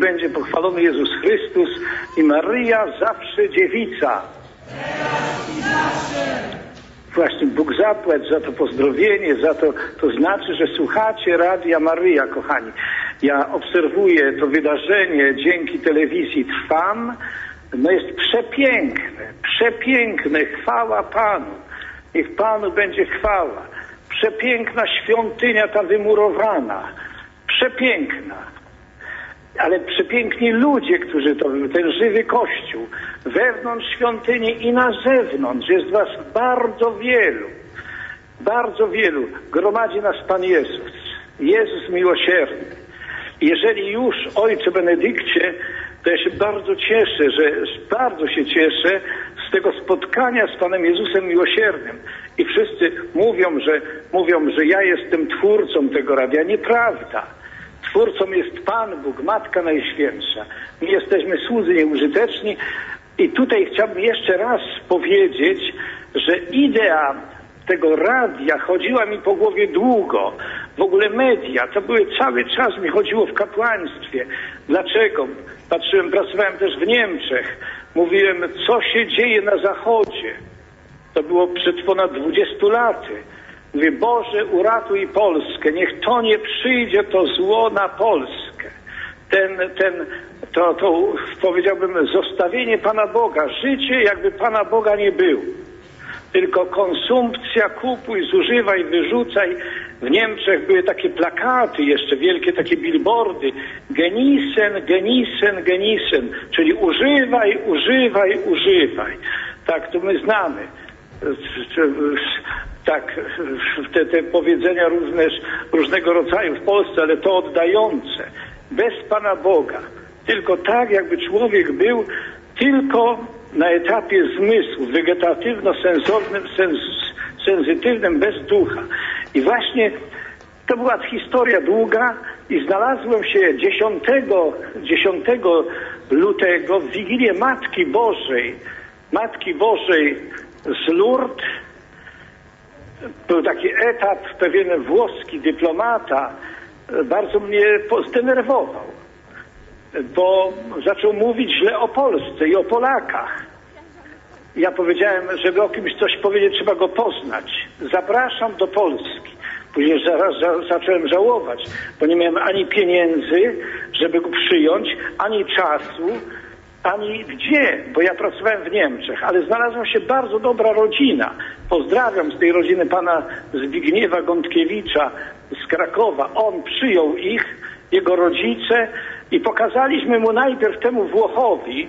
będzie pochwalony Jezus Chrystus i Maryja zawsze dziewica. Właśnie Bóg zapłać za to pozdrowienie, za to, to znaczy, że słuchacie Radia Maryja, kochani. Ja obserwuję to wydarzenie, dzięki telewizji Trwam. No jest przepiękne, przepiękne, chwała Panu. Niech Panu będzie chwała. Przepiękna świątynia ta wymurowana, przepiękna. Ale przepiękni ludzie, którzy to, ten żywy Kościół, wewnątrz świątyni i na zewnątrz, jest was bardzo wielu. Gromadzi nas Pan Jezus, Jezus miłosierny. Jeżeli już, Ojcze Benedykcie, to ja się bardzo cieszę, bardzo się cieszę z tego spotkania z Panem Jezusem miłosiernym. I wszyscy mówią, że ja jestem twórcą tego radia. Nieprawda. Twórcą jest Pan Bóg, Matka Najświętsza. My jesteśmy słudzy nieużyteczni. I tutaj chciałbym jeszcze raz powiedzieć, że idea tego radia chodziła mi po głowie długo. W ogóle media, to były cały czas mi chodziło w kapłaństwie. Dlaczego? Pracowałem też w Niemczech. Mówiłem, co się dzieje na Zachodzie. To było przed ponad 20 laty. Mówię, Boże, uratuj Polskę. Niech to nie przyjdzie to zło na Polskę. To powiedziałbym, zostawienie Pana Boga. Życie jakby Pana Boga nie było. Tylko konsumpcja, kupuj, zużywaj, wyrzucaj. W Niemczech były takie plakaty jeszcze, wielkie takie billboardy. Genießen, genießen, genießen. Czyli używaj, używaj, używaj. Tak, to my znamy. Tak, te powiedzenia różnego rodzaju w Polsce, ale to oddające. Bez Pana Boga. Tylko tak, jakby człowiek był tylko na etapie zmysłu, wegetatywno-sensornym, sensytywnym, bez ducha. I właśnie to była historia długa i znalazłem się 10 lutego w Wigilię Matki Bożej z Lourdes. Był taki etap, pewien włoski dyplomata bardzo mnie zdenerwował, bo zaczął mówić źle o Polsce i o Polakach. Ja powiedziałem, żeby o kimś coś powiedzieć, trzeba go poznać. Zapraszam do Polski. Później zacząłem żałować, bo nie miałem ani pieniędzy, żeby go przyjąć, ani czasu, ani gdzie, bo ja pracowałem w Niemczech, ale znalazła się bardzo dobra rodzina. Pozdrawiam z tej rodziny pana Zbigniewa Gątkiewicza z Krakowa. On przyjął ich, jego rodzice i pokazaliśmy mu najpierw temu Włochowi,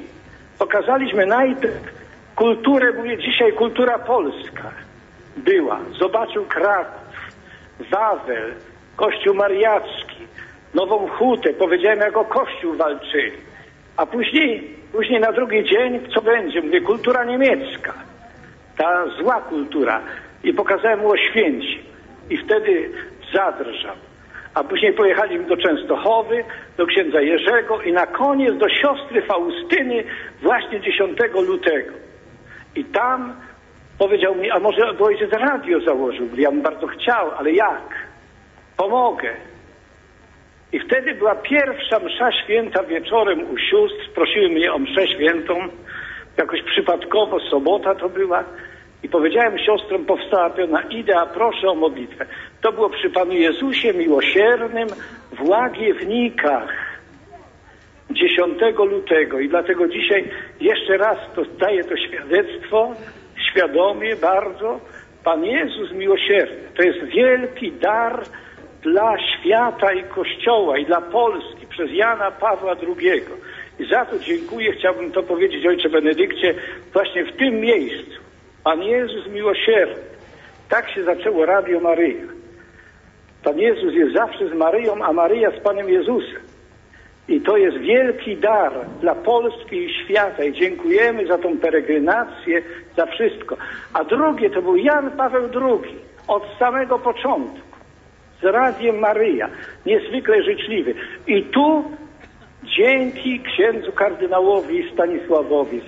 kulturę, mówię dzisiaj kultura polska była. Zobaczył Kraków, Wawel, Kościół Mariacki, Nową Hutę, powiedziałem jak o Kościół walczyli. A później na drugi dzień, co będzie? Mówię, kultura niemiecka. Ta zła kultura. I pokazałem mu Oświęcim. I wtedy zadrżał. A później pojechaliśmy do Częstochowy, do księdza Jerzego i na koniec do siostry Faustyny właśnie 10 lutego. I tam powiedział mi, a może ojciec radio założył? Ja bym bardzo chciał, ale jak? Pomogę. I wtedy była pierwsza msza święta wieczorem u sióstr. Prosiły mnie o mszę świętą. Jakoś przypadkowo, sobota to była. I powiedziałem siostrom, powstała pewna idea, proszę o modlitwę. To było przy Panu Jezusie miłosiernym w Łagiewnikach 10 lutego. I dlatego dzisiaj jeszcze raz daję to świadectwo, świadomie bardzo. Pan Jezus miłosierny. To jest wielki dar dla świata i Kościoła i dla Polski przez Jana Pawła II. I za to dziękuję, chciałbym to powiedzieć Ojcze Benedykcie, właśnie w tym miejscu. Pan Jezus miłosierny. Tak się zaczęło Radio Maryja. Pan Jezus jest zawsze z Maryją, a Maryja z Panem Jezusem. I to jest wielki dar dla Polski i świata. I dziękujemy za tą peregrinację, za wszystko. A drugie to był Jan Paweł II. Od samego początku. Z Radiem Maryja. Niezwykle życzliwy. I tu dzięki księdzu kardynałowi Stanisławowi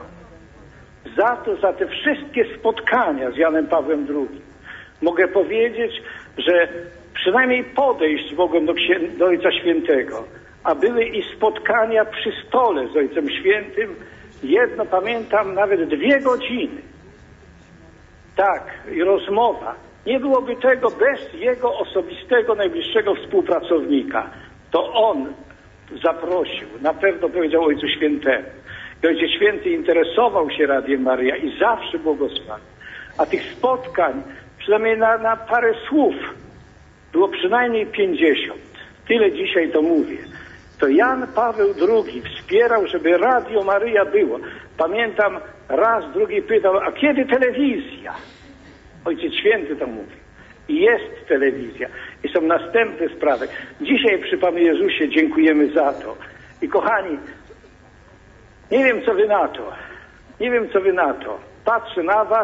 za te wszystkie spotkania z Janem Pawłem II. Mogę powiedzieć, że przynajmniej podejść mogłem do Ojca Świętego, a były i spotkania przy stole z Ojcem Świętym. Jedno pamiętam, nawet 2 godziny. Tak, i rozmowa. Nie byłoby tego bez jego osobistego, najbliższego współpracownika. To on zaprosił, na pewno powiedział Ojcu Świętemu. I Ojciec Święty interesował się Radiem Maryja i zawsze błogosławił. A tych spotkań, przynajmniej na parę słów, było przynajmniej 50. Tyle dzisiaj to mówię. To Jan Paweł II wspierał, żeby Radio Maryja było. Pamiętam, raz, drugi pytał, a kiedy telewizja? Ojciec Święty to mówi. I jest telewizja. I są następne sprawy. Dzisiaj przy Panu Jezusie dziękujemy za to. I kochani, nie wiem co wy na to. Nie wiem co wy na to. Patrzę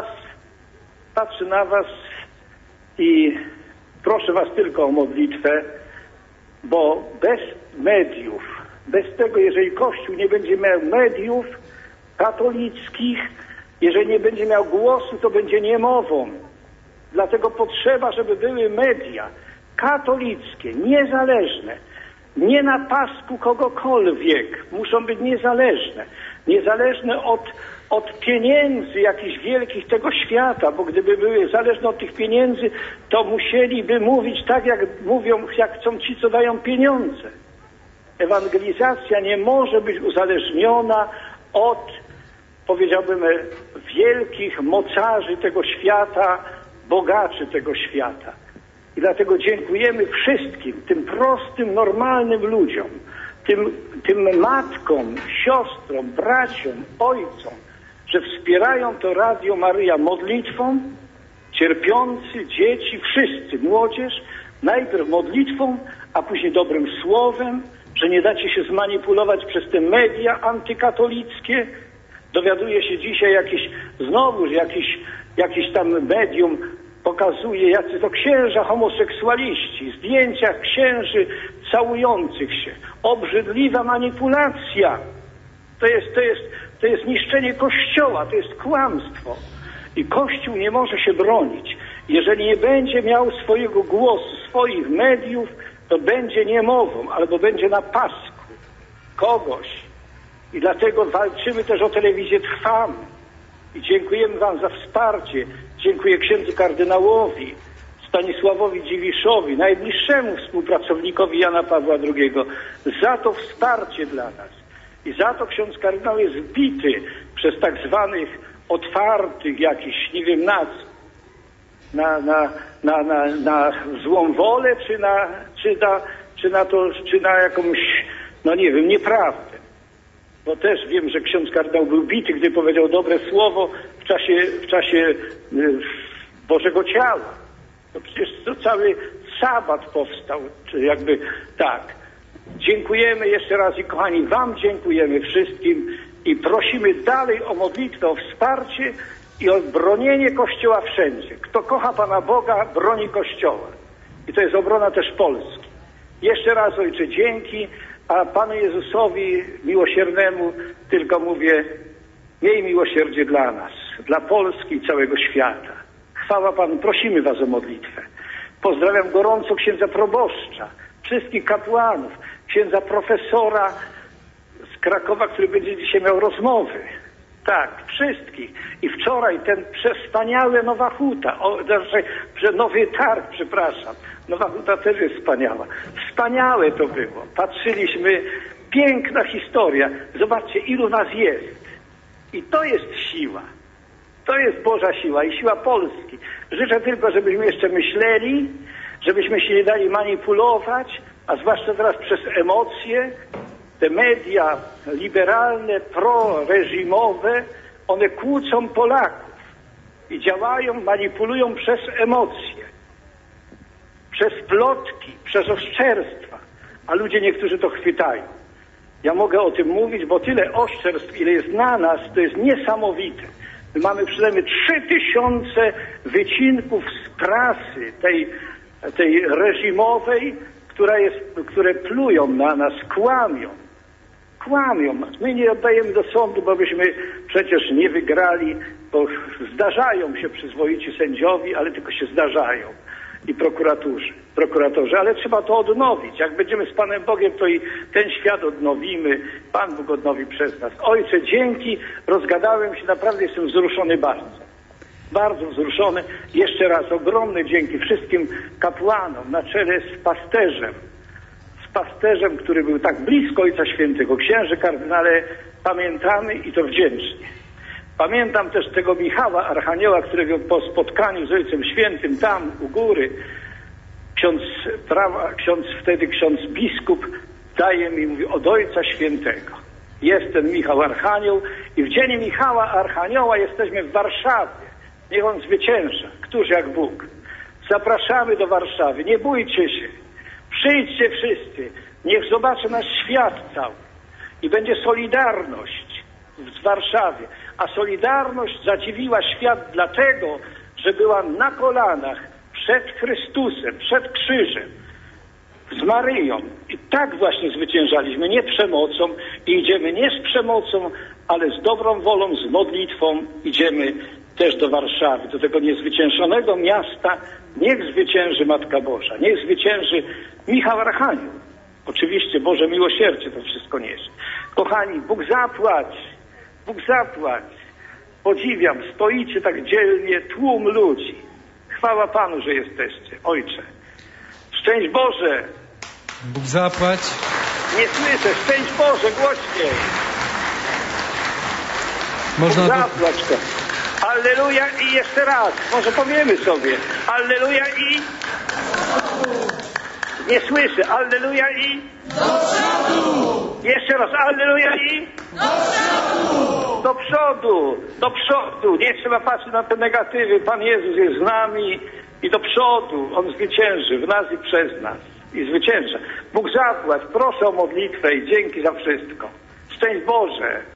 na was i proszę was tylko o modlitwę, bo bez mediów, bez tego, jeżeli Kościół nie będzie miał mediów katolickich, jeżeli nie będzie miał głosu, to będzie niemową. Dlatego potrzeba, żeby były media katolickie, niezależne, nie na pasku kogokolwiek, muszą być niezależne. Niezależne od pieniędzy jakichś wielkich tego świata, bo gdyby były zależne od tych pieniędzy, to musieliby mówić tak, jak mówią, jak chcą ci, co dają pieniądze. Ewangelizacja nie może być uzależniona od, powiedziałbym, wielkich mocarzy tego świata, bogaczy tego świata. I dlatego dziękujemy wszystkim, tym prostym, normalnym ludziom, tym matkom, siostrom, braciom, ojcom, że wspierają to Radio Maryja modlitwą, cierpiący, dzieci, wszyscy, młodzież, najpierw modlitwą, a później dobrym słowem, że nie dacie się zmanipulować przez te media antykatolickie. Dowiaduje się dzisiaj jakiś tam medium pokazuje, jacy to księża homoseksualiści, zdjęcia księży całujących się. Obrzydliwa manipulacja. To jest niszczenie Kościoła, to jest kłamstwo. I Kościół nie może się bronić. Jeżeli nie będzie miał swojego głosu, swoich mediów, to będzie niemową, albo będzie na pasku kogoś. I dlatego walczymy też o telewizję Trwamy. I dziękujemy wam za wsparcie. Dziękuję księdzu kardynałowi Stanisławowi Dziwiszowi, najbliższemu współpracownikowi Jana Pawła II, za to wsparcie dla nas. I za to ksiądz kardynał jest bity przez tak zwanych otwartych jakichś, nie wiem na złą wolę, czy na jakąś, no nie wiem, nieprawdę. Bo też wiem, że ksiądz kardynał był bity, gdy powiedział dobre słowo w czasie Bożego Ciała. To przecież to cały sabat powstał, czy jakby tak. Dziękujemy jeszcze raz i kochani, wam dziękujemy wszystkim i prosimy dalej o modlitwę, o wsparcie i o bronienie Kościoła wszędzie. Kto kocha Pana Boga, broni Kościoła. I to jest obrona też Polski. Jeszcze raz, Ojcze, dzięki, a Panu Jezusowi miłosiernemu tylko mówię, miej miłosierdzie dla nas, dla Polski i całego świata. Chwała Panu, prosimy was o modlitwę. Pozdrawiam gorąco księdza proboszcza, wszystkich kapłanów, księdza profesora z Krakowa, który będzie dzisiaj miał rozmowy. Tak, wszystkich. I wczoraj ten wspaniały Nowa Huta, Nowy Targ, przepraszam. Nowa Huta też jest wspaniała. Wspaniałe to było. Patrzyliśmy, piękna historia. Zobaczcie, ilu nas jest. I to jest siła. To jest Boża siła i siła Polski. Życzę tylko, żebyśmy jeszcze myśleli, żebyśmy się nie dali manipulować, a zwłaszcza teraz przez emocje. Te media liberalne, proreżimowe, one kłócą Polaków i działają, manipulują przez emocje, przez plotki, przez oszczerstwa, a ludzie niektórzy to chwytają. Ja mogę o tym mówić, bo tyle oszczerstw, ile jest na nas, to jest niesamowite. My mamy przynajmniej 3000 wycinków z prasy tej reżimowej, które plują na nas, kłamią nas. My nie oddajemy do sądu, bo byśmy przecież nie wygrali, bo zdarzają się przyzwoici sędziowie, ale tylko się zdarzają. i prokuratorzy, ale trzeba to odnowić. Jak będziemy z Panem Bogiem, to i ten świat odnowimy. Pan Bóg odnowi przez nas. Ojcze, dzięki, rozgadałem się, naprawdę jestem wzruszony bardzo wzruszony. Jeszcze raz ogromne dzięki wszystkim kapłanom na czele z pasterzem, który był tak blisko Ojca Świętego. Księże kardynale, pamiętamy i to wdzięcznie. Pamiętam też tego Michała Archanioła, którego po spotkaniu z Ojcem Świętym tam u góry ksiądz biskup daje mi, mówi, od Ojca Świętego. Jest ten Michał Archanioł i w dzień Michała Archanioła jesteśmy w Warszawie. Niech on zwycięża. Któż jak Bóg. Zapraszamy do Warszawy. Nie bójcie się. Przyjdźcie wszyscy. Niech zobaczy nasz świat cały. I będzie solidarność w Warszawie. A solidarność zadziwiła świat dlatego, że była na kolanach przed Chrystusem, przed krzyżem, z Maryją. I tak właśnie zwyciężaliśmy. Nie przemocą. I idziemy nie z przemocą, ale z dobrą wolą, z modlitwą idziemy też do Warszawy, do tego niezwyciężonego miasta. Niech zwycięży Matka Boża, niech zwycięży Michał Archanioł. Oczywiście Boże miłosierdzie to wszystko niesie. Kochani, Bóg zapłać. Podziwiam, stoicie tak dzielnie, tłum ludzi. Chwała Panu, że jesteście. Ojcze, szczęść Boże. Bóg zapłać. Nie słyszę, szczęść Boże, głośniej. Można Bóg zapłać to. Alleluja i jeszcze raz, może powiemy sobie. Alleluja i... Nie słyszę, alleluja i... Do przodu! Jeszcze raz, alleluja i... Do przodu! Do przodu. Nie trzeba patrzeć na te negatywy. Pan Jezus jest z nami i do przodu. On zwycięży w nas i przez nas. I zwycięża. Bóg zapłać. Proszę o modlitwę i dzięki za wszystko. Szczęść Boże.